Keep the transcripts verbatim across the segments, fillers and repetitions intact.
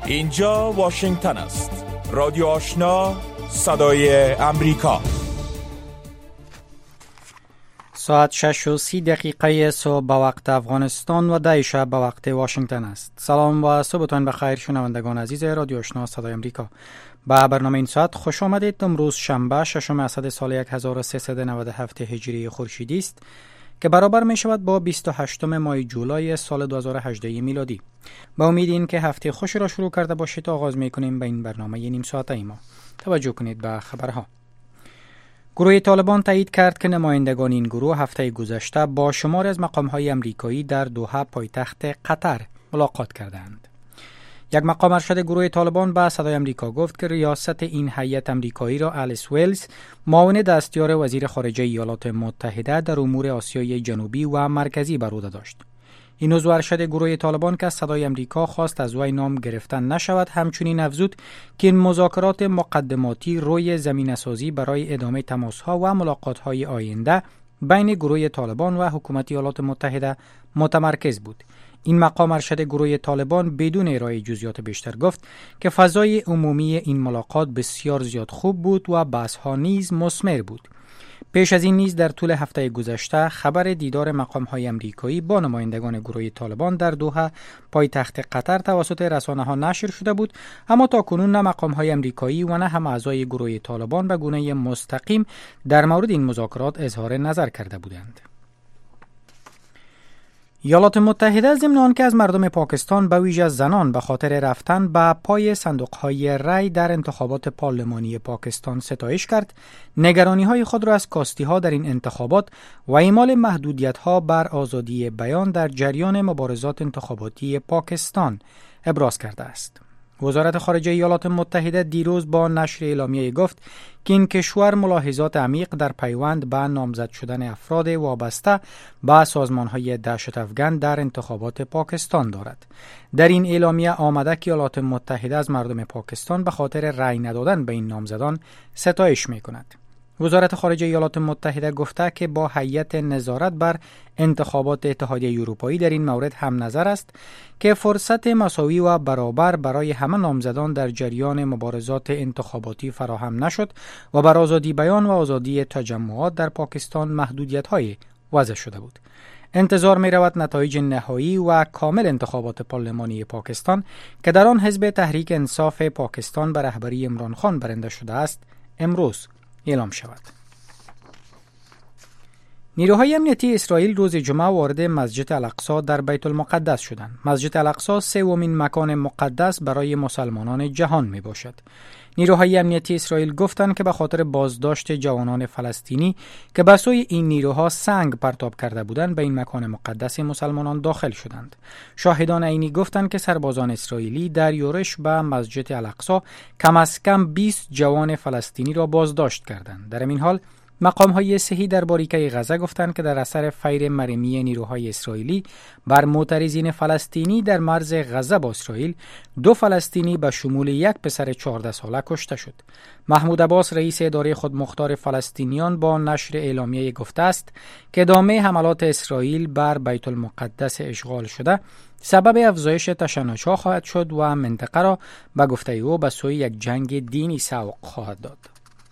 اینجا واشنگتن است. رادیو آشنا، صدای امریکا. ساعت شش و سی دقیقه صبح به وقت افغانستان و ده شب به وقت واشنگتن است. سلام و صبحتان بخیر شنوندگان عزیز رادیو آشنا صدای امریکا. با برنامه این ساعت خوش آمدید. امروز شنبه ششم اسد سال هزار و سیصد و نود و هفت هجری خورشیدی است که برابر می شود با بیست و هشتم ماه جولای سال دو هزار و هجده میلادی. با امید این که هفته خوش را شروع کرده باشید آغاز می کنیم به این برنامه نیم ساعته ما. توجه کنید به خبرها. گروه طالبان تایید کرد که نمایندگان این گروه هفته گذشته با شماری از مقام‌های امریکایی در دوحه پایتخت قطر ملاقات کردند. یک مقام ارشد گروه طالبان به صدای امریکا گفت که ریاست این هیئت امریکایی را الیس ویلز، معاون دستیار وزیر خارجه ایالات متحده در امور آسیای جنوبی و مرکزی بر عهده داشت. این عضو ارشد گروه طالبان که صدای امریکا خواست از وی نام گرفتن نشود، همچنین افزود که این مذاکرات مقدماتی روی زمینه‌سازی برای ادامه تماس‌ها و ملاقات‌های آینده بین گروه طالبان و حکومت ایالات متحده متمرکز بود. این مقام ارشد گروه طالبان بدون ارائه جزئیات بیشتر گفت که فضای عمومی این ملاقات بسیار زیاد خوب بود و بحث‌ها نیز مثمر بود. پیش از این نیز در طول هفته گذشته خبر دیدار مقام‌های امریکایی با نمایندگان گروه طالبان در دوحه پایتخت قطر توسط رسانه‌ها نشر شده بود، اما تاکنون نه مقام‌های امریکایی و نه هم اعضای گروه طالبان به گونه مستقیم در مورد این مذاکرات اظهار نظر کرده بودند. ایالات متحده ضمن آنکه از مردم پاکستان به ویژه زنان به خاطر رفتن به پای صندوق‌های رای در انتخابات پارلمانی پاکستان ستایش کرد، نگرانی‌های خود را از کاستی‌ها در این انتخابات و اعمال محدودیت‌ها بر آزادی بیان در جریان مبارزات انتخاباتی پاکستان ابراز کرده است. وزارت خارجه ایالات متحده دیروز با نشر اعلامیه گفت که این کشور ملاحظات عمیق در پیوند به نامزد شدن افراد وابسته به سازمان‌های دهشت افکن در انتخابات پاکستان دارد. در این اعلامیه آمده که ایالات متحده از مردم پاکستان به خاطر رأی ندادن به این نامزدان ستایش می‌کند. وزارت خارجه ایالات متحده گفته که با هیئت نظارت بر انتخابات اتحادیه اروپایی در این مورد هم نظر است که فرصت مساوی و برابر برای همه نامزدان در جریان مبارزات انتخاباتی فراهم نشد و بر آزادی بیان و آزادی تجمعات در پاکستان محدودیت‌های وضع شده بود. انتظار می رود نتایج نهایی و کامل انتخابات پارلمانی پاکستان که در آن حزب تحریک انصاف پاکستان به رهبری عمران خان برنده شده است امروز اعلام شود. نیروهای امنیتی اسرائیل روز جمعه وارد مسجد الاقصی در بیت المقدس شدند. مسجد الاقصی سومین مکان مقدس برای مسلمانان جهان می باشد. نیروهای امنیتی اسرائیل گفتند که به خاطر بازداشت جوانان فلسطینی که به سوی این نیروها سنگ پرتاب کرده بودند به این مکان مقدس مسلمانان داخل شدند. شاهدان عینی گفتند که سربازان اسرائیلی در یورش به مسجد الاقصی کم از کم بیست جوان فلسطینی را بازداشت کردند. در این حال مقام‌های صحی در باریکه غزه گفتند که در اثر فیر مرمی نیروهای اسرائیلی بر معترضین فلسطینی در مرز غزه با اسرائیل دو فلسطینی به شمول یک پسر چهارده ساله کشته شد. محمود عباس رئیس اداره خودمختار فلسطینیان با نشر اعلامیه گفته است که ادامه حملات اسرائیل بر بیت المقدس اشغال شده سبب افزایش تشنج‌ها خواهد شد و منطقه را به گفته او به سوی یک جنگ دینی سوق خواهد داد.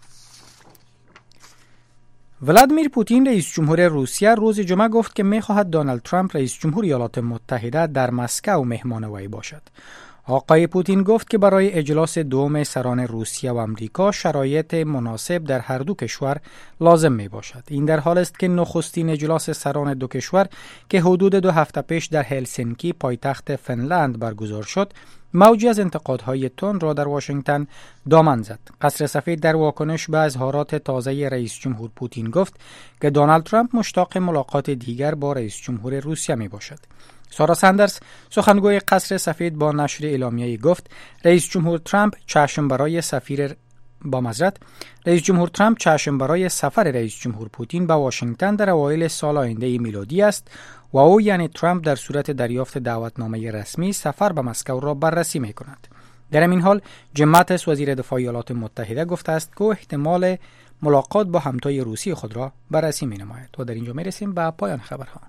ولادیمیر پوتین رئیس جمهور روسیه روز جمعه گفت که می‌خواهد دونالد ترامپ رئیس جمهور ایالات متحده در مسکو مهمان وی باشد. آقای پوتین گفت که برای اجلاس دوم سران روسیه و آمریکا شرایط مناسب در هر دو کشور لازم می باشد. این در حال است که نخستین اجلاس سران دو کشور که حدود دو هفته پیش در هلسینکی پایتخت فنلند برگزار شد، موجی از انتقادهای تند را در واشنگتن دامن زد. قصر سفید در واکنش به اظهارات تازه رئیس جمهور پوتین گفت که دونالد ترامپ مشتاق ملاقات دیگر با رئیس جمهور روسیه می باشد. سارا سندرز سخنگوی قصر سفید با نشر اعلامیه گفت رئیس جمهور ترامپ چشم برای سفیر با معذرت رئیس جمهور ترامپ چشم برای سفر رئیس جمهور پوتین به واشنگتن در اوایل سال آینده میلادی است و او یعنی ترامپ در صورت دریافت دعوتنامه رسمی سفر به مسکو را بررسی می کند. در این حال جیم ماتیس وزیر دفاع ایالات متحده گفته است که احتمال ملاقات با همتای روسی خود را بررسی می نماید. و در اینجا می رسیم به پایان خبرها.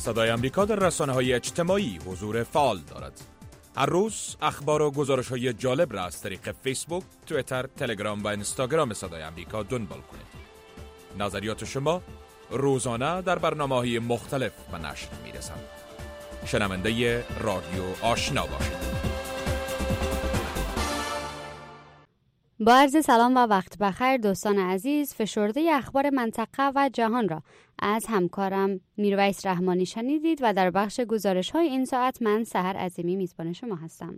صدای آمریکا در رسانه‌های اجتماعی حضور فعال دارد. هر روز اخبار و گزارش‌های جالب را از طریق فیسبوک، توییتر، تلگرام و اینستاگرام صدای آمریکا دنبال کنید. نظریات شما روزانه در برنامه‌های مختلف به نشر می‌رسند. شنونده رادیو آشنا باشید. با عرض سلام و وقت بخیر دوستان عزیز، فشرده اخبار منطقه و جهان را از همکارم میرویس رحمانی شنیدید و در بخش گزارش‌های این ساعت من سحر عظیمی میزبان شما هستم.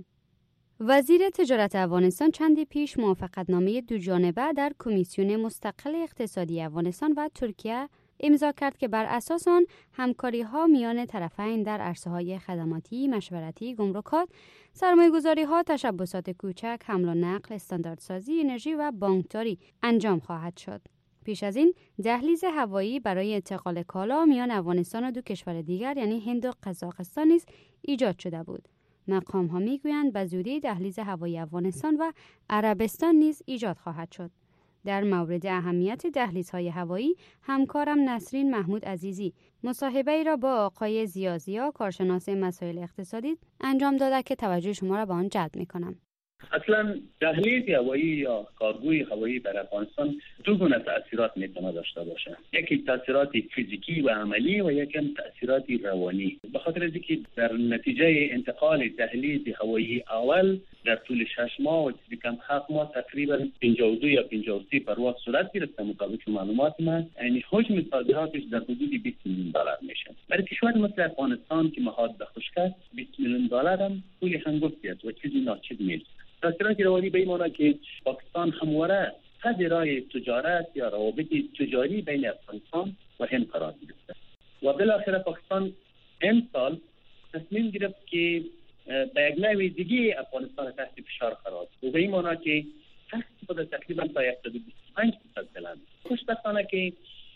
وزیر تجارت افغانستان چندی پیش موافقتنامه دو جانبه در کمیسیون مستقل اقتصادی افغانستان و ترکیه امضا کرد که بر اساس آن همکاری‌ها میان طرفین در عرصه‌های خدماتی، مشورتی، گمرکات، سرمایه‌گذاری‌ها، تشبثات کوچک، حمل و نقل، استانداردسازی، انرژی و بانکداری انجام خواهد شد. پیش از این دهلیز هوایی برای انتقال کالا میان افغانستان و دو کشور دیگر یعنی هند و قزاقستان نیز ایجاد شده بود. مقام‌ها می‌گویند به زودی دهلیز هوایی افغانستان و عربستان نیز ایجاد خواهد شد. در مورد اهمیت دهلیزهای هوایی همکارم نسرین محمود عزیزی مصاحبه‌ای را با آقای زیازیا کارشناس مسائل اقتصادی انجام داده که توجه شما را به آن جلب می‌کنم. اصلا دهلیز هوایی یا کارگوی هوایی بر افغانستان دو گونه تاثیرات میتونه داشته باشه. یکی تاثیرات فیزیکی و عملی و یکی تاثیرات روانی. به خاطر اینکه در نتیجه انتقال دهلیز هوایی اول در طول شش ماه و چیزی کم هفت ماه تقریبا پنجاه و دو یا پنجاه و سه پرواز صورت گرفته مطابق معلومات من، یعنی حجم صادراتش در حدود بیست میلیون دلار میشه. برای کشور مثل افغانستان که محاط به خشکی است بیست میلیون دلار هم پول هنگفتی است و چیزی ناچیز نیست. تاثیرات روانی به این معنی که پاکستان همواره صد راه تجارت یا روابط تجاری بین افغانستان و هند قرار گرفته و بالاخره پاکستان امسال تصمیم گرفت که به یک نوع دیگه افغانستان تحت فشار قرار بده و به این معنی که تقریبا تقریبا تا صد و بیست و پنج درصد بلند. خوشبختانه که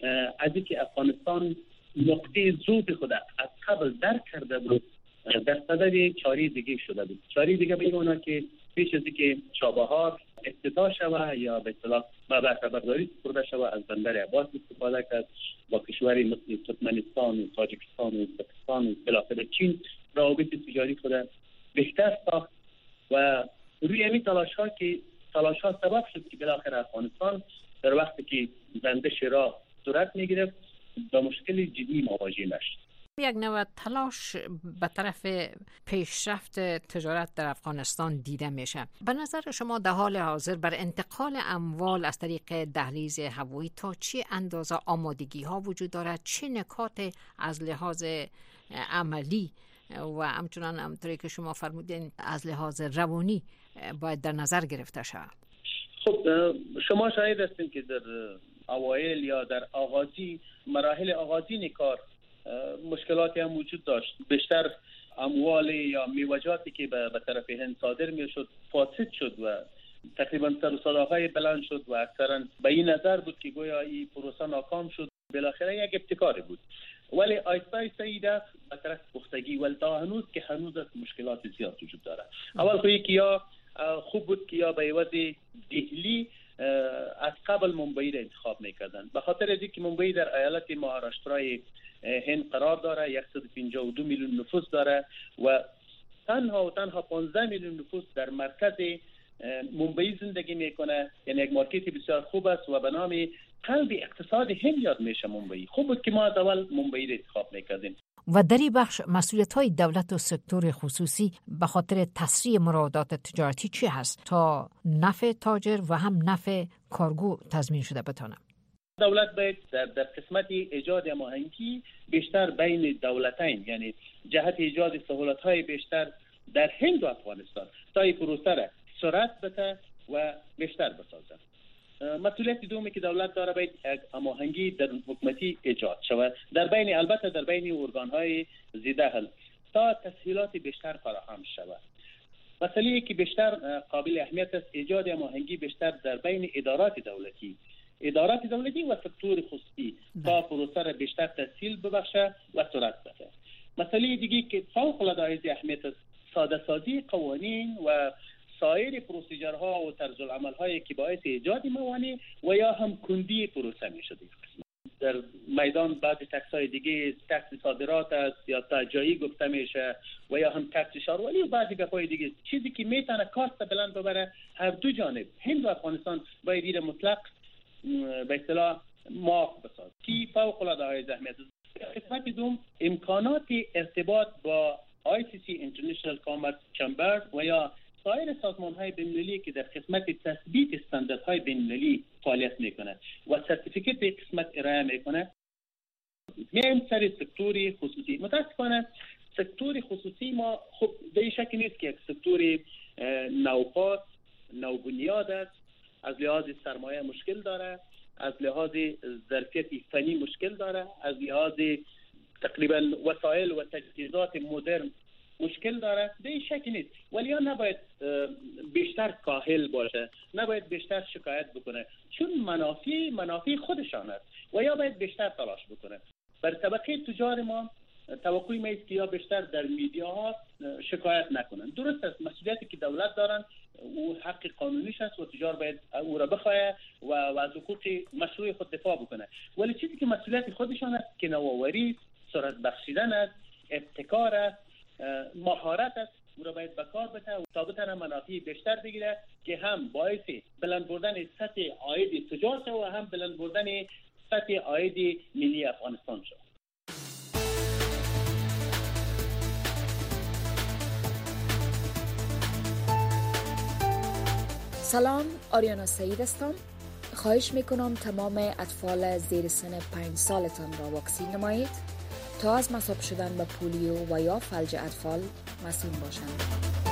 از اینکه افغانستان نقطه ضعف خود از قبل درک کرده بود در صدد چاری دیگه شده بود. چاری دیگه به این معنی که پیش از اینکه چابهار افتتاح شود یا به اصطلاح به خبرداری سپرده شود از بندر عباس استفاده کرد با کشوری مثل ترکمنستان و تاجیکستان و ازبکستان و بالاخره چین روابط تجاری خود بهتر ساخت و روی همین تلاش ها که تلاش ها سبب شد که بالاخره افغانستان در وقتی که بندش راه صورت میگرفت با مشکل جدی مواجه نشد. یک نوع تلاش به طرف پیشرفت تجارت در افغانستان دیده میشه. به نظر شما در حال حاضر بر انتقال اموال از طریق دهلیز هوایی تا چه اندازه آمادگی ها وجود دارد؟ چه نکات از لحاظ عملی و همچنان همونطوری که شما فرمودین از لحاظ روانی باید در نظر گرفته شود؟ خب شما شاهد هستین که در اوایل یا در آغازی مراحل آغازین کار مشکلاتی هم وجود داشت. بیشتر اموال یا میوجاتی که به طرف هند صادر میشد فاسد شد و تقریبا سر و صداهای بلند شد و اکثرا به این نظر بود که گویا این پروسه ناکام شد. بالاخره یک ابتکاری بود ولی آیسته آیسته ایده به طرف پختگی ولی تا هنوز که هنوز مشکلات زیاد وجود داره. اول خو یکی یا خوب بود که یا به عوض دهلی از قبل ممبئی را انتخاب میکردن به خاطر اینکه ممبئی در ایالت مهاراشترای هند قرار داره، صد و پنجاه و دو میلیون نفوس داره و تنها و تنها پانزده میلیون نفوس در مرکز ممبئی زندگی میکنه، یعنی یک مارکت بسیار خوب است و به نام قلب اقتصاد هند یاد میشه ممبئی. خوب بود که ما از اول ممبئی را انتخاب میکردیم. و در این بخش مسئولیت های دولت و سکتور خصوصی به خاطر تسریع مراودات تجارتی چی هست تا نفع تاجر و هم نفع کارگو تضمین شده بتونه؟ دولت باید در, در قسمت ایجاد هماهنگی بیشتر بین دولتین، یعنی جهت ایجاد سهولت‌های بیشتر در هند و افغانستان تا این پروسه را سرعت بده و بیشتر بسازه. مسئولیت دومی که دولت داره باید یک هماهنگی در حکومتی ایجاد شود در بین البته در بین ارگان‌های ضد حل تا تسهیلات بیشتر فراهم شود. مسئله که بیشتر قابل اهمیت است ایجاد هماهنگی بیشتر در بین ادارات دولتی ادارات دولتی و سکتور خصوصی تا پروسه را بیشتر تسهیل ببخشه و سرعت بده. مسئله دیگه که فوق العاده از اهمیت است ساده سازی قوانین و سایر پروسیجرها و طرز العمل هایی که باعث ایجاد موانع و یا هم کندی پروسه میشه. در میدان بعضی تکس های دیگه تکس صادرات است یا تجایی گفته میشه و یا هم تکس شارولی و بعضی گپای دیگه، چیزی که میتونه کاست بلند ببره هر دو جانب. هند و افغانستان باید دیر مطلق به اصطلاح معاف بساز کی فوق العاده های اهمیت است. قسمت دوم امکانات ارتباط با آی سی سی اینترنشنال کامرس چمبر و یا سایر سازمان‌های بین‌المللی که در خدمت تثبیت استانداردهای بین‌المللی فعالیت میکنه و سرتیفیکت به قسمت ارائه میکنه. میایم سر سکتور خصوصی. متاسفانه سکتور خصوصی ما خب به شک نیست که یک سکتور نوپاس نوبنیاد است، از لحاظ سرمایه مشکل داره، از لحاظ ظرفیت فنی مشکل داره، از لحاظ تقریبا وسایل و تجهیزات مدرن مشکل داره، به شک نیست. ولی نباید بیشتر کاهل باشه، نباید بیشتر شکایت بکنه، چون منافع منافع خودشان است و یا باید بیشتر تلاش بکنه. بر طبقه تجار ما توقعی ما است که یا بیشتر در میدیاها شکایت نکنن. درست است، مسئولیتی که دولت دارن او حق قانونیش است و تجار باید او را بخواه و از حقوق مشروع خود دفاع بکنه. ولی چیزی که مسئولیت خودشان است که نوآوری، سرعت بخشیدن است، ابتکار است، مهارت است، او را باید به کار بده و تا بتونه منافع بیشتر بگیره که هم باعث بلند بردن سطح عاید تجار و هم بلند بردن سطح عاید ملی افغانستان شد. سلام، آریانا سعید هستم. خواهش میکنم تمام اطفال زیر سن پنج سالتان را واکسین نمایید تا از مصاب شدن به پولیو و یا فلج اطفال مسئول باشند.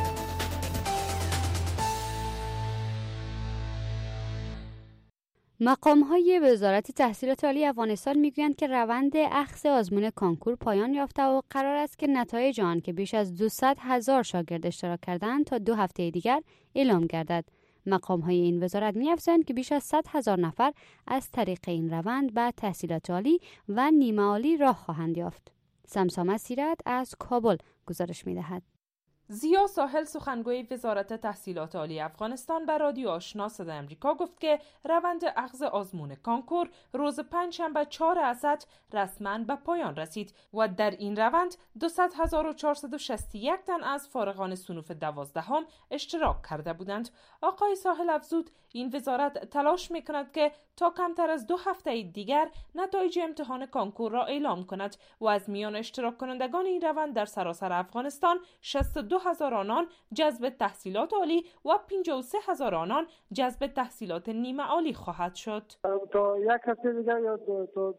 مقام‌های وزارت تحصیلات عالی افغانستان میگویند که روند اخذ آزمون کانکور پایان یافته و قرار است که نتایج آن که بیش از دویست هزار شاگرد اشتراک کردند تا دو هفته دیگر اعلام گردد. مقام‌های این وزارت می‌افزایند که بیش از صد هزار نفر از طریق این روند به تحصیلات عالی و نیمه عالی راه خواهند یافت. سمسامه سیرت از کابل گزارش می‌دهد. زیا ساحل سخنگوی وزارت تحصیلات عالی افغانستان به رادیو آشنا صدای آمریکا گفت که روند اخذ آزمون کانکور روز پنجشنبه چهار اسد رسما به پایان رسید و در این روند دویست هزار و چهارصد و شصت و یک تن از فارغان صنوف دوازدهم اشتراک کرده بودند. آقای ساحل افزود این وزارت تلاش می‌کند که تا کمتر از دو هفته دیگر نتایج امتحان کانکور را اعلام کند و از میان اشتراک کنندگان این روند در سراسر افغانستان شصت و دو هزار آنان جذب تحصیلات عالی و پنجاه و سه هزار آنان جذب تحصیلات نیمه عالی خواهد شد. تا یک هفته دیگر یا تا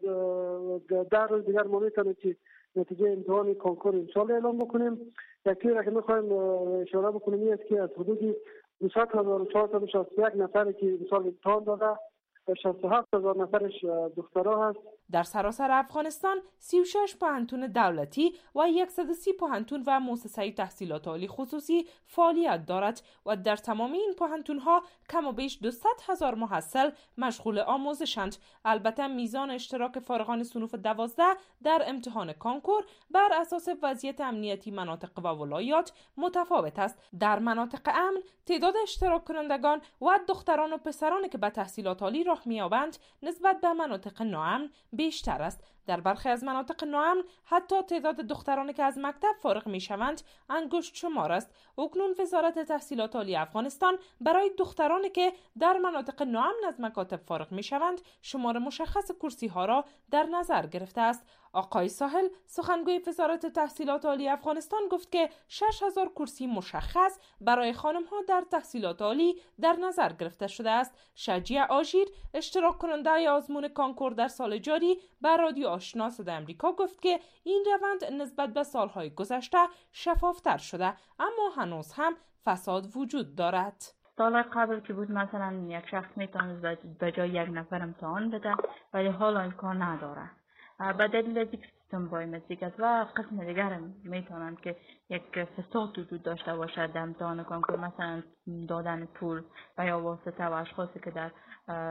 در روز دیگر ما میتونیم که نتیجه امتحان کانکور انشالله اعلام بکنیم. یکی را که میخوایم اشاره بکنیم این است که از حدود دویست هزار و چهارصد و شصت و یک نفری که امسال امتحان داده شصت و هفت هزار نفرش دخترها هست. در سراسر افغانستان سی و شش پوهنتون دولتی و صد و سی پوهنتون و مؤسسه تحصیلات عالی خصوصی فعالیت دارد و در تمام این پوهنتون‌ها کم و بیش دویست هزار محصل مشغول آموزشند. البته میزان اشتراک فارغان صنوف دوازده در امتحان کانکور بر اساس وضعیت امنیتی مناطق و ولایات متفاوت است. در مناطق امن تعداد اشتراک کنندگان و دختران و پسرانی که به تحصیلات عالی راه می‌یابند نسبت به مناطق ناامن بیشتر است. در برخی از مناطق ناامن حتی تعداد دخترانی که از مکتب فارغ میشوند انگشت شمار است. اکنون وزارت تحصیلات عالی افغانستان برای دخترانی که در مناطق ناامن از مکاتب فارغ میشوند شمار مشخص کرسی ها را در نظر گرفته است. آقای ساحل سخنگوی وزارت تحصیلات عالی افغانستان گفت که شش هزار کرسی مشخص برای خانم ها در تحصیلات عالی در نظر گرفته شده است. شجیع آژیر اشتراک کننده آزمون کانکور در سال جاری بر رادیو آشنا صدای آمریکا گفت که این روند نسبت به سالهای گذشته شفافتر شده اما هنوز هم فساد وجود دارد. سال قبل که بود مثلا یک شخص میتونه به جای یک نفر امتحان بده ولی حالا امکان نداره به دلیل اینکه سیستم بایومتریک است و قسم دیگر هم میتونن که یک فساد وجود داشته باشد در امتحان کانکور، مثلا دادن پول و یا واسطه و اشخاصی که در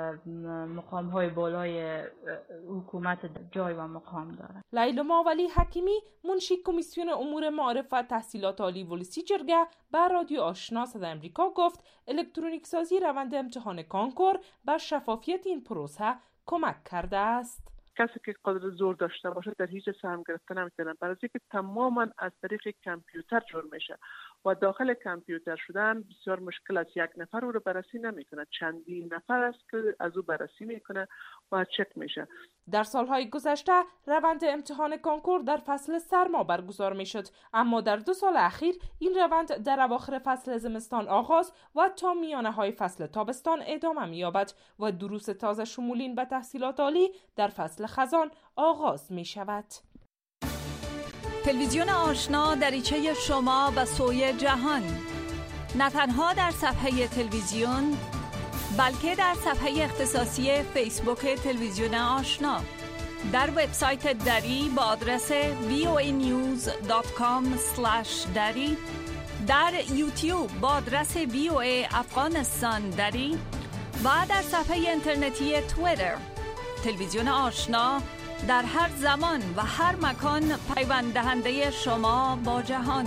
مقام های بالای حکومت جای و مقام دارند. لیلما ولی حکیمی منشی کمیسیون امور معارف و تحصیلات عالی ولسی جرگه بر رادیو آشنا صدای آمریکا گفت الکترونیک سازی روند امتحان کانکور بر شفافیت این پروسه کمک کرده است. کسی که قدرت زور داشته باشه در هیچ سهم گرفته نمیتونه، برای اینکه تماما از طریق کامپیوتر جور میشه و داخل کامپیوتر شدن بسیار مشکل است. یک نفر او رو بررسی نمیکنه، چندین نفر است که از او بررسی میکنه و چک میشه. در سالهای گذشته روند امتحان کنکور در فصل سرما برگزار میشد، اما در دو سال اخیر این روند در اواخر فصل زمستان آغاز و تا میانه های فصل تابستان ادامه می‌یابد و دروس تازه شمولین به تحصیلات عالی در فصل خزان آغاز می شود. تلویزیون آشنا دریچه شما به سوی جهان، نه تنها در صفحه تلویزیون بلکه در صفحه اختصاصی فیسبوک تلویزیون آشنا، در وبسایت دری با آدرس وی او ای نیوز دات کام اسلش دری، در یوتیوب با آدرس وی او ای افغانستان دری و در صفحه اینترنتی توییتر. تلویزیون آشنا در هر زمان و هر مکان پیوند دهنده شما با جهان.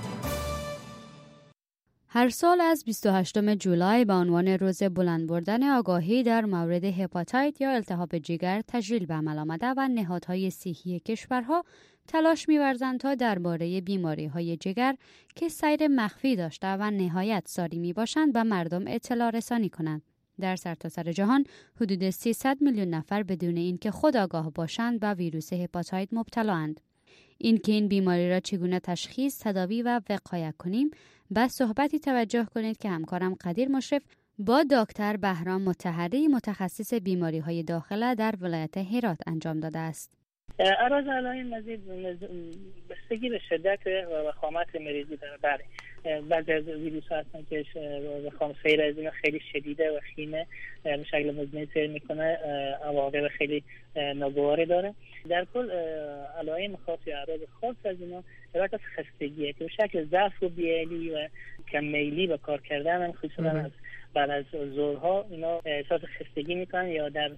هر سال از بیست و هشتم جولای به عنوان روز بلند بردن آگاهی در مورد هپاتیت یا التهاب جگر تجلیل به عمل آمده و نهادهای صحی کشورها تلاش می‌ورزند تا درباره بیماری‌های جگر که سیر مخفی داشته و نهایت ساری می‌باشند به مردم اطلاع رسانی کنند. در سرتاسر جهان حدود سیصد میلیون نفر بدون اینکه خود آگاه باشند به ویروس هپاتیت مبتلااند. اینکه این بیماری را چگونه تشخیص، تداوی و وقایع کنیم، به صحبتی توجه کنید که همکارم قدیر مشرف با دکتر بهرام مطهری متخصص بیماری‌های داخله در ولایت هرات انجام داده است. اراز علائم مزید بستگی به شدت و وخامت مریضی داره. بله، بعضی از ویروس ها هستن که وخام سیر از اینا خیلی شدیده و خیمه به شکل مزمن سیر میکنه، عواقب خیلی ناگواری داره. در کل علائم خاص یا اعراض خاص از اینا عبارت از خستگیه که به شکل ضعف و بی‌علی و کم میلی به کار کردن هم خصوصا از بعد از ظهرها اینا احساس خستگی میکنن یا در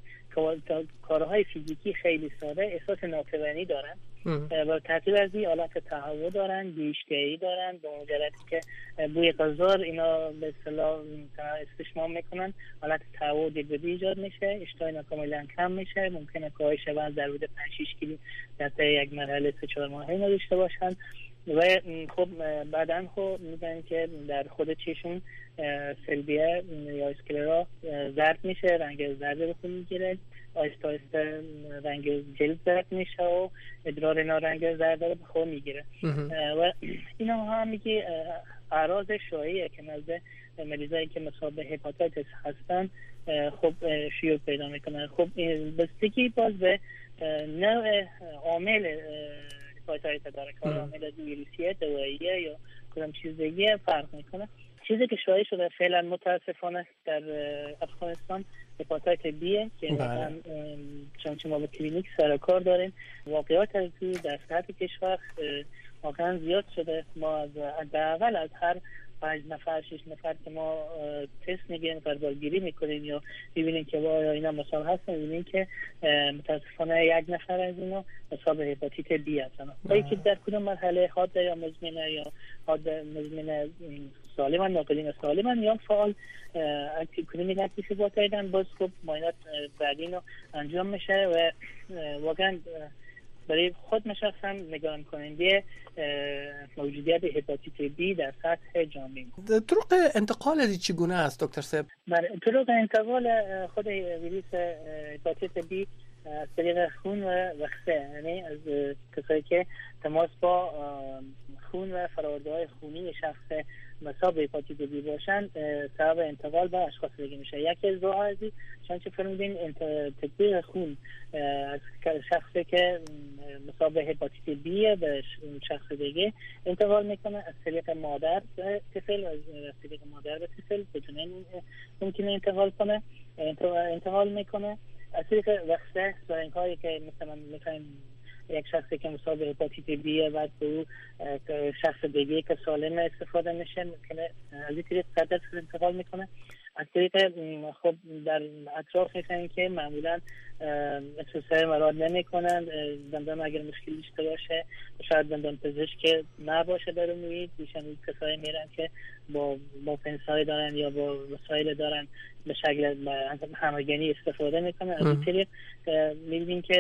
کارهای فیزیکی خیلی ساده احساس ناتوانی دارن و ترتیب از این حالت تهوع دارن، بیشتری دارن، به مجردی که بوی غذا اینا به اصطلاح استشمام میکنن حالت تهوع دیگه ایجاد میشه، اشتها اینا کاملا کم میشه، ممکنه کاهش وزن در حدود پنج شش کیلو در طی یک مرحله سه چهار ماهه اینا داشته باشن و خب بعداً خب میگن که در خود چشم سلبیه یا اسکلرا زرد میشه، رنگ زرد به خود میگیره، آهسته آهسته رنگ جلد زرد میشه و ادرار اینا رنگ زرد به خود میگیره و اینا هم میگه اعراض شایعه که نزد مریضایی که مصاب هپاتیتس هستن خب شیوع پیدا میکنن. خب بستگی باز به نوع عامل هپاتیت داره که عامل ویروسیه، دواییه یا کدام چیز دیگه فرق میکنه. چیزی که شایع شده فعلا متاسفانه در افغانستان هپاتیت بیه که مثلا چون ما به کلینیک سر کار داریم، واقعیت از در سطح کشور واقعا زیاد شده. ما از حداقل از هر پنج نفر شش نفر که ما تست میگیریم فرزالگیری میکنیم یا میبینیم که با اینا مصاب هستن، میبینیم که متاسفانه یک نفر از اینا مصاب هپاتیت بی هستن. ولی که در کدوم مرحله حاد یا مزمنه یا حاد مزمنه سالما ناقلین سالما یا فعال کلینیک اکتیف با تایدن باز خب معاینات بعدی رو انجام میشه و واقعا برای خود مشخصا نگران کننده موجودیت هپاتیت بی در سطح جامعه. طرق انتقال از چگونه است دکتر صاحب؟ بله، طرق انتقال خود ویروس هپاتیت بی از طریق خون و وخسه، یعنی از کسایی که تماس با خون و فرآورده‌های خونی شخص مصاب هپاتیت بی باشن سبب انتقال به اشخاص دیگه میشه. یکی از راه ازی چون چه فرمودین تطبیق خون از شخصی که مصاب هپاتیت بی به شخص دیگه انتقال میکنه از طریق مادر به طفل، از طریق مادر به طفل بدون ممکنه انتقال کنه انتقال میکنه از طریق وخسه زارنگ هایی که مثلا میتونن یک شخصی که مصاب هپاتیت بیه و به شخص دیگه که سالم استفاده میشه ممکنه از این طریق صدر انتقال میکنه. از طریق خب در اطراف میفهمیم که معمولا احساسه مراد نمی کنند، دندان اگر مشکل داشته باشه شاید دندان پزشک نباشه در اون محیط، بیشتر کسایی میرن که با با پنسای دارن یا با وسایل دارن به شکل همگنی استفاده میکنن. از این طریق میبینیم که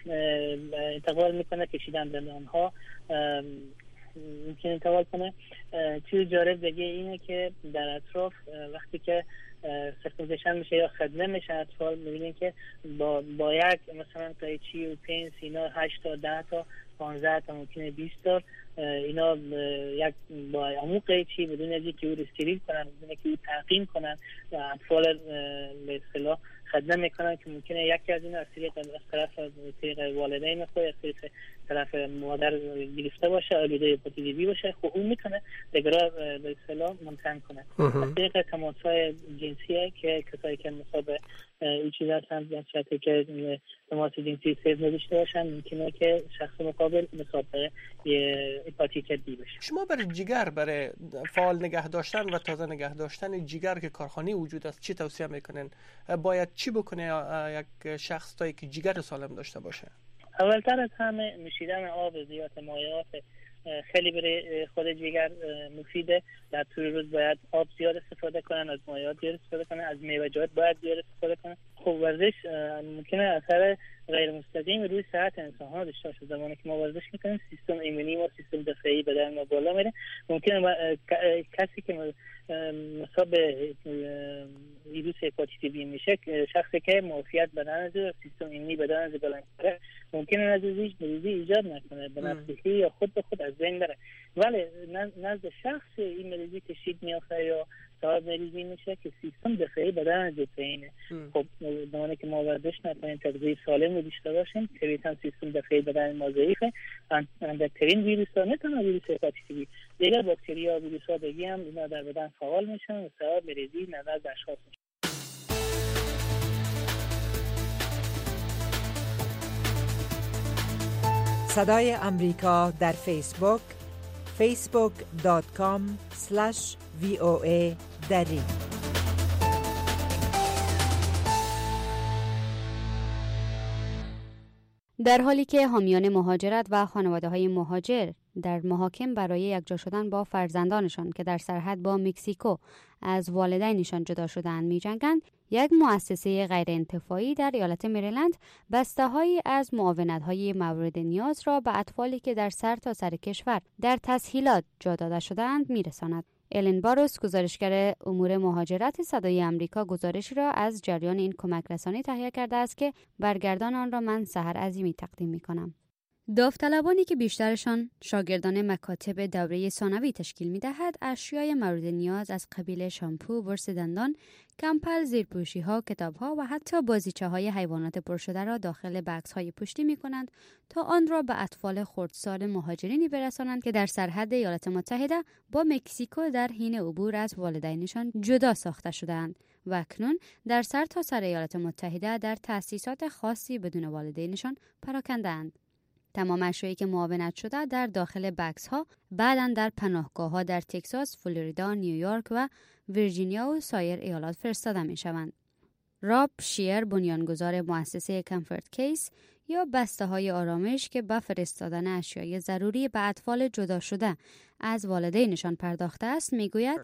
انتقال میکنه، کشیدن دندانها ممکن انتقال کنه. چیز جالب دیگه اینه که در اطراف وقتی که سرکوزیشن میشه یا خدمه میشه اطفال، میبینین که با, با یک مثلا قیچی و پنس اینا هشت تا ده تا پانزده تا ممکنه بیست تا اینا یک با عمو قیچی بدون از اینکه او رو استریل کنن، بدون اینکه او تعقیم کنن اطفال به اصطلاح خدمه میکنن که ممکنه یکی از اینا از طریق از طرف طریق والدین خود از طریق طرف مادر گرفته باشه، آلوده هپاتیت بی باشه، خب اون میتونه دیگران به اصطلاح منتقل کنه. از طریق تماس‌های جنسیه که کسایی که مصاب این چیز هستن در صورتی که تماس جنسی سیو نداشته باشن ممکنه که شخص مقابل مصاب هپاتیت بی بشه. شما برای جگر، برای فعال نگه داشتن و تازه نگه داشتن جگر که کارخانه وجود است چی توصیه میکنین؟ باید چی بکنه یک شخص تا که جگر سالم داشته باشه؟ اولتر از همه نوشیدن آب زیاد، مایعات خیلی برای خود جگر مفیده. در طول روز باید آب زیاد استفاده کنن، از مایعات زیاد استفاده کنن، از میوه‌جات باید زیاد استفاده کنن. خب ورزش ممکنه اثر غیر مستقیم روی صحت انسان ها داشته باشه. زمانی که ما ورزش میکنیم سیستم ایمنی و سیستم دفاعی بدن ما بالا میره. ممکنه کسی که مصاب ویروس هپاتیت بی میشه، شخصی که معافیت بدن از سیستم ایمنی بدن از بالا میره، ممکنه نزدیک مریضی ایجاد نکنه، به نفسیه یا خود به خود از بین بره. ولی نزد شخص این مریضی تشدید میافته یا صاحب مریضی میشه که سیستم دفاعی بدن از اینه. خب زمانی که ما ورزش نکنیم، تغذیه سالم رو داشته باشیم، طبیعتاً سیستم دفاعی بدن ما ضعیفه. اندکترین ویروس ها نه تنها ویروس هپاتیت بی، دیگر باکتری ها، ویروس ها دیگه هم اینا در بدن فعال میشن و سبب مریضی نزد اشخاص میشه. صدای امریکا در فیسبوک فیسبوک دات کام اسلش وی او ای دری. در حالی که حامیان مهاجرت و خانواده‌های مهاجر در محاکم برای یکجا شدن با فرزندانشان که در سرحد با مکزیکو از والدینشان جدا شدند می‌جنگند، یک مؤسسه غیرانتفاعی در ایالت مریلند بسته‌هایی از معاونت‌های مورد نیاز را به اطفالی که در سرتاسر کشور در تسهیلات جا داده شده‌اند می‌رساند. الین باروس، گزارشگر امور مهاجرت صدای امریکا، گزارشی را از جریان این کمک رسانی تهیه کرده است که برگردان آن را من سحر عظیمی تقدیم می‌کنم. داوطلبانی که بیشترشان شاگردان مکاتب دوره ثانوی تشکیل می‌دهد، اشیای مورد نیاز از قبیل شامپو، برس دندان، کمپل، زیرپوشی‌ها، کتاب‌ها و حتی بازیچه‌های حیوانات پرشده را داخل بکس‌های پشتی می‌کنند تا آن را به اطفال خردسال مهاجرینی برسانند که در سرحد ایالات متحده با مکزیکو در حین عبور از والدینشان جدا ساخته شده‌اند و اکنون در سرتاسر ایالات متحده در تأسیسات خاصی بدون والدینشان پراکنده‌اند. تمام اشیایی که معاونت شده در داخل بکس ها بعداً در پناهگاه ها در تگزاس، فلوریدا، نیویورک و ویرجینیا و سایر ایالات فرستاده می شوند. راب شیر، بنیانگذار مؤسسه کامفورت کیس یا بسته های آرامش که به فرستادن اشیای ضروری به اطفال جدا شده از والدینشان پرداخته است، می گوید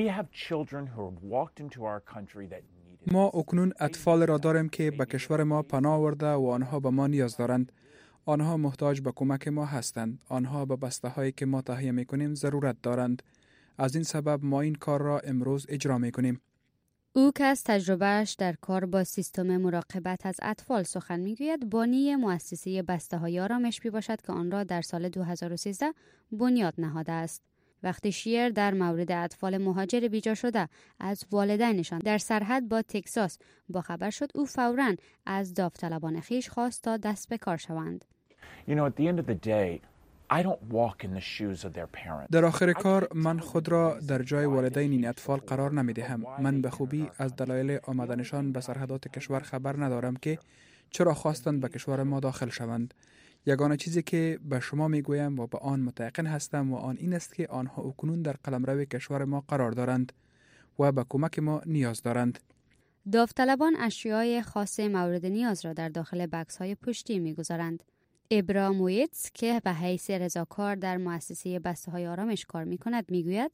ما اکنون اطفال را داریم که به کشور ما پناه آورده و آنها به ما نیاز دارند. آنها محتاج به کمک ما هستند. آنها به بسته هایی که ما تهیه می کنیم ضرورت دارند. از این سبب ما این کار را امروز اجرا می کنیم. او که از تجربهش در کار با سیستم مراقبت از اطفال سخن می گوید، بانی مؤسسه بسته های آرامش می باشد که آن را در سال دو هزار و سیزده بنیاد نهاده است. وقتی شیر در مورد اطفال مهاجر بیجا شده از والدینشان در سرحد با تگزاس با خبر شد، او فوراً از داوطلبان خویش خواست تا دست به کار شوند. You know, at the end of the day, I don't walk in the shoes of their parents. در آخر کار من خود را در جای والدین این اطفال قرار نمی دهم. من به خوبی از دلایل آمدنشان به سرحدات کشور خبر ندارم که چرا خواستند به کشور ما داخل شوند. یگانه چیزی که به شما می گویم و به آن متیقن هستم و آن این است که آنها اکنون در قلمرو کشور ما قرار دارند و به کمک ما نیاز دارند. داوطلبان اشیای خاص مورد نیاز را در داخل بکس های پشتی می گذارند. ابرامویتس که به حیث رضاکار در مؤسسه بسته‌های آرامش کار می‌کند میگوید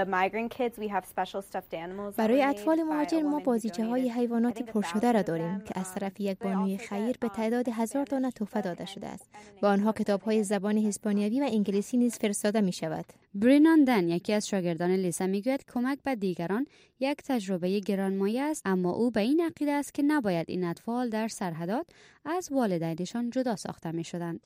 برای اطفال مهاجر ما بازیچه‌های حیوانات پرشده را داریم که از طرف یک بانوی خیر به تعداد هزار دانه تحفه داده شده است. به آنها کتاب‌های زبان اسپانیایی و انگلیسی نیز فرستاده می‌شود. برینان دن یکی از شاگردان لیسا میگوید کمک به دیگران یک تجربه گرانمایه است، اما او به این عقیده است که نباید این اطفال در سرحدات از والدینشان جدا ساخته می‌شدند.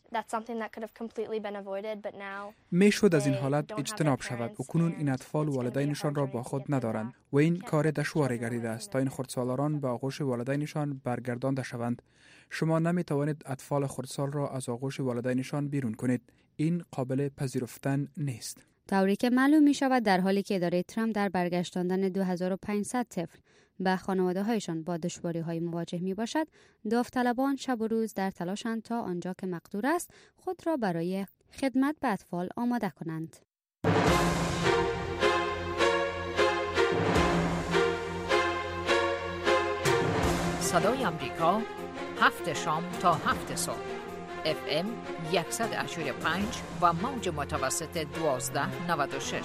میشد از این حالت اجتناب شود و کنون این اطفال والدینشان را با خود ندارند و این کار دشواری گردیده است تا این خردسالاران به آغوش والدینشان برگردانده شوند. شما نمی توانید اطفال خردسال را از آغوش والدینشان بیرون کنید. این قابل پذیرفتن نیست. طوری که معلوم می شود در حالی که اداره ترامپ در برگشتاندن دو هزار و پانصد طفل به خانواده هایشان با دشواری های مواجه می باشد، داوطلبان شب و روز در تلاشند تا آنجا که مقدور است خود را برای خدمت به اطفال آماده کنند. صدای امریکا هفت شام تا هفت صبح اف ام صد و هشتاد و پنج و موج متوسط دوازده نود و شش.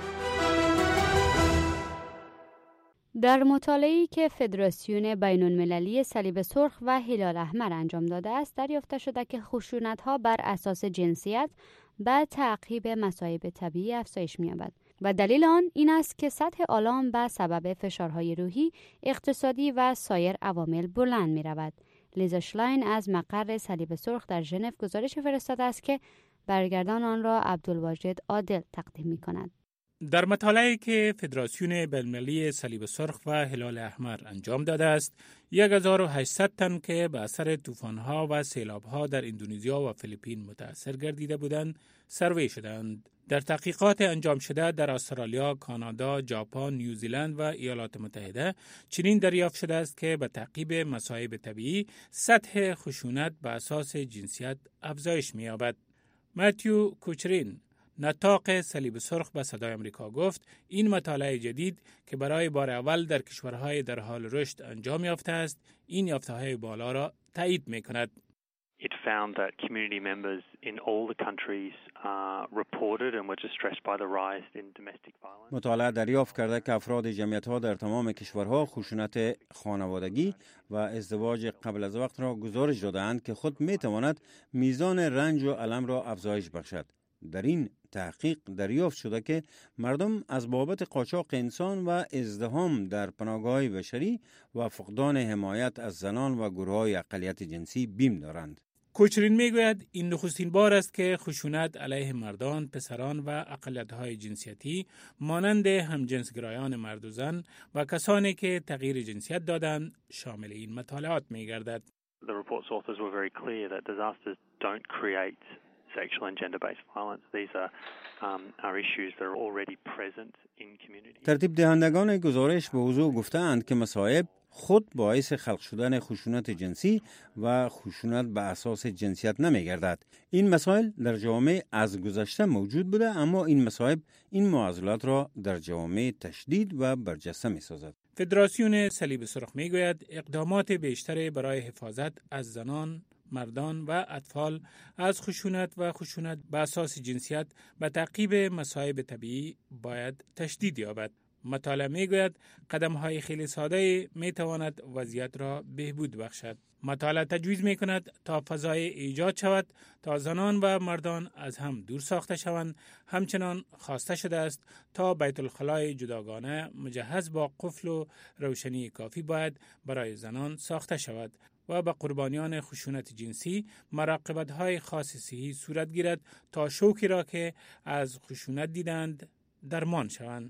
در مطالعه‌ای که فدراسیون بین‌المللی صلیب سرخ و هلال احمر انجام داده است، دریافته شده که خشونت‌ها بر اساس جنسیت به تعقیب مصائب طبیعی افزایش می‌یابد و دلیل آن این است که سطح آلام به سبب فشارهای روحی، اقتصادی و سایر عوامل بلند می‌رود. لیزا شلاین از مقر صلیب سرخ در ژنو گزارش فرستاده است که برگردان آن را عبدالواجد عادل تقدیم می‌کند. در مطالعه‌ای که فدراسیون بین‌المللی صلیب سرخ و هلال احمر انجام داده است، هزار و هشتصد تن که به اثر طوفان‌ها و سیلاب‌ها در اندونزیا و فیلیپین متأثر گردیده بودند، سروی شدند. در تحقیقات انجام شده در استرالیا، کانادا، ژاپن، نیوزیلند و ایالات متحده چنین دریافت شده است که به تعقیب مصائب طبیعی سطح خشونت به اساس جنسیت افزایش می‌یابد. ماتیو کوچرین نطاق صلیب سرخ به صدای امریکا گفت این مطالعه جدید که برای بار اول در کشورهای در حال رشد انجام یافته است، این یافته‌های بالا را تایید می‌کند. It found that community members in all the countries uh, reported and were distressed by the rise in domestic violence. مطالعه دریافت کرده که افراد جمعیت‌ها در تمام کشورها خشونت خانوادگی و ازدواج قبل از وقت را گزارش دادند که خود می‌تواند میزان رنج و الم را افزایش بخشد. در این تحقیق دریافت شده که مردم از بابت قاچاق انسان و ازدحام در پناهگاه‌های بشری و فقدان حمایت از زنان و گروه‌های اقلیت جنسی بیم دارند. کوچرین میگوید این نخستین بار است که خشونت علیه مردان، پسران و اقلیت‌های جنسیتی مانند همجنسگرایان مرد و زن و کسانی که تغییر جنسیت دادند شامل این مطالعات می‌گردد. The report's authors were very clear that disasters don't create sexual and gender-based violence. These are um, are issues that are already present in communities. ترتیب دهندگان گزارش به وضوح گفتند که مصائب خود باعث خلق شدن خشونت جنسی و خشونت به اساس جنسیت نمی‌گردد. این مسائل در جامعه از گذشته موجود بوده، اما این مصائب این معضلات را در جامعه تشدید و برجسته می‌سازد. فدراسیون صلیب سرخ می‌گوید اقدامات بیشتر برای حفاظت از زنان، مردان و اطفال از خشونت و خشونت به اساس جنسیت به تعقیب مصائب طبیعی باید تشدید یابد. مطالعه میگوید قدم‌های خیلی ساده میتواند وضعیت را بهبود بخشد. مطالعه تجویز میکند تا فضای ایجاد شود تا زنان و مردان از هم دور ساخته شوند. همچنان خواسته شده است تا بیت الخلای جداگانه مجهز با قفل و روشنی کافی باید برای زنان ساخته شود و به قربانیان خشونت جنسی مراقبت‌های خاص صحی صورت گیرد تا شوکی را که از خشونت دیدند درمان شوند.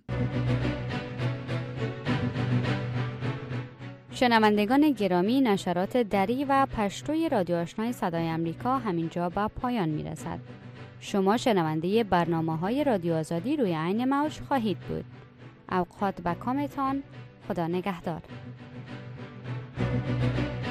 شنوندگان گرامی، نشرات دری و پشتوی رادیو آشنای صدای امریکا همینجا به پایان میرسد. شما شنونده برنامه‌های رادیو آزادی روی عین موج خواهید بود. اوقات و کامتان خدا نگهدار.